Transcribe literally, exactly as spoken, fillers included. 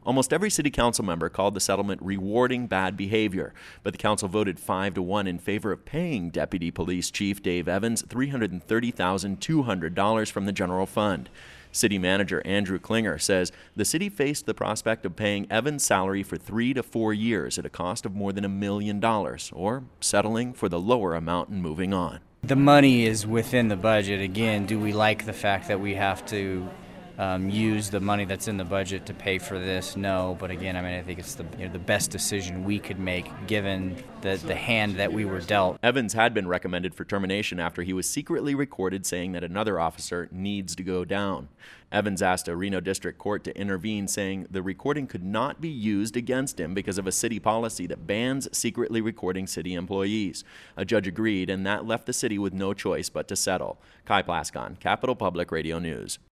Almost every city council member called the settlement rewarding bad behavior, but the council voted five to one in favor of paying Deputy Police Chief Dave Evans three hundred thirty thousand two hundred dollars from the general fund. City Manager Andrew Klinger says the city faced the prospect of paying Evans' salary for three to four years at a cost of more than a million dollars, or settling for the lower amount and moving on. The money is within the budget. Again, do we like the fact that we have to um, use the money that's in the budget to pay for this? No, but again, I mean, I think it's the you know, the best decision we could make given the, the hand that we were dealt. Evans had been recommended for termination after he was secretly recorded saying that another officer needs to go down. Evans asked a Reno District Court to intervene, saying the recording could not be used against him because of a city policy that bans secretly recording city employees. A judge agreed, and that left the city with no choice but to settle. Kai Plascon, Capital Public Radio News.